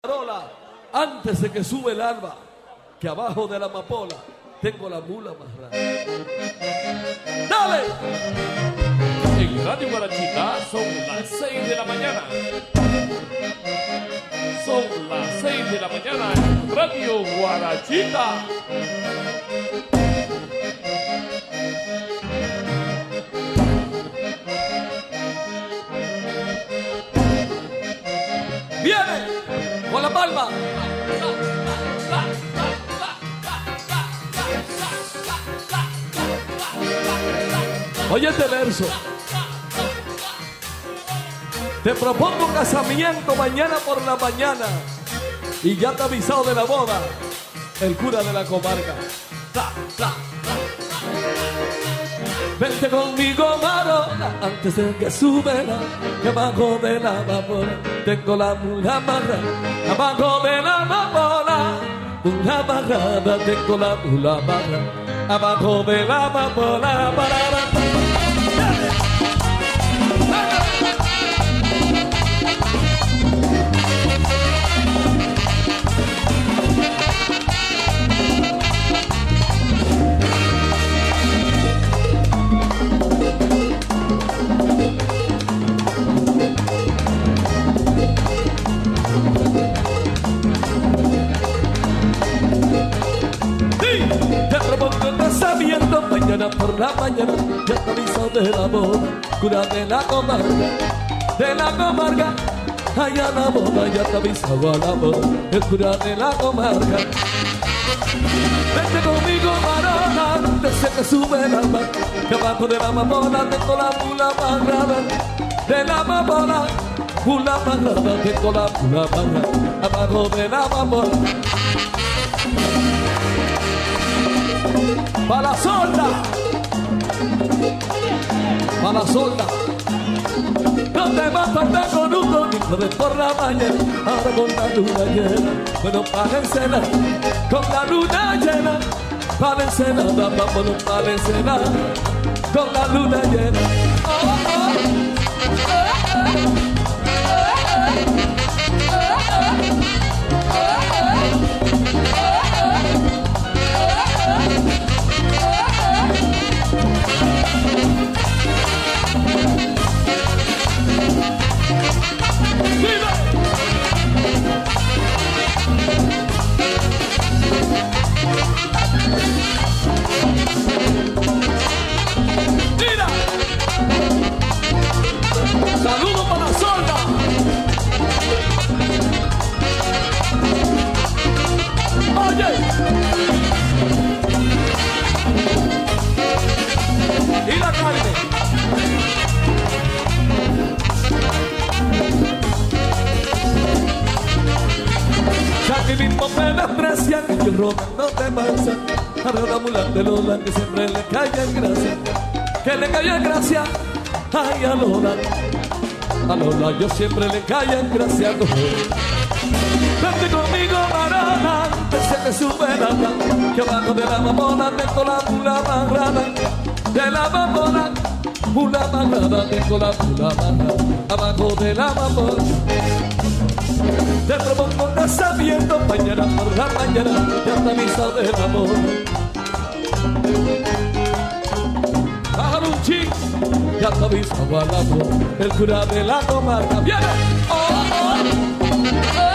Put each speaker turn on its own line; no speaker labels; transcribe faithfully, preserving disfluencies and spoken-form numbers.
Parola, antes de que sube el alba, que abajo de la amapola tengo la mula amarrada. ¡Dale!
En Radio Guarachita son las seis de la mañana. Son las seis de la mañana en Radio Guarachita.
¡Viene! ¡Con la palma! Oye este verso. Te propongo un casamiento mañana por la mañana y ya te ha avisado de la boda el cura de la comarca. ¡Tla, tla! Vente conmigo, Marola, antes de que suba, que abajo de la amapola tengo la mula amarrada. Abajo de la amapola, mula amarrada, tengo la mula amarrada. Abajo de la amapola, para. Mañana por la mañana ya te aviso de la boda, cura de la comarca, de la comarca. Allá la boda ya te aviso a la boda, el cura de la comarca. Vente conmigo, Marola, antes de que sube el alma, que abajo de la amapola tengo la mula amarrada. De la amapola, mula amarrada, tengo la mula amarrada. Abajo de la amapola. Pa' la solda, pa' la solda. No te vas a perder con un domingo de por la mañana, ahora con la luna llena. Bueno, para encenar, con la luna llena, para encenar, vámonos para encenar, con la luna llena. Oh, oh, oh. ¡Saludos para la solda! ¡Oye! ¡Y la carne! Ya que mismo me desprecian y yo robando te mansa. Ahora la mula de Lola que siempre le cae en gracia. Que le cae en gracia. Ay, a Lola. A Lola yo siempre le callo en gracia. Vente conmigo, Marola, antes de que sube el alba, que abajo de la amapola tengo la mula amarrada. De la amapola, mula amarrada, tengo la mula amarrada. Abajo de la amapola. Te propongo un casamiento mañana por la mañana, ya te aviso del amor. Aruchi, ya te aviso al amor, el cura de la comarca. ¡Viene! ¡Oh, oh! ¡Oh!